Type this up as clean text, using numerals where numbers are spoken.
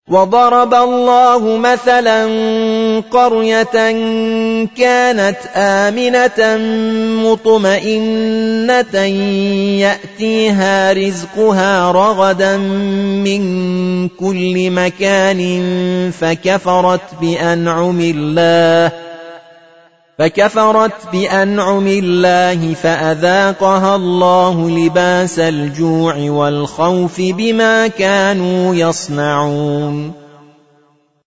وضرب الله مثلا قرية كانت آمنة مطمئنة يأتيها رزقها رغدا من كل مكان فكفرت بأنعم الله فأذاقها الله لباس الجوع والخوف بما كانوا يصنعون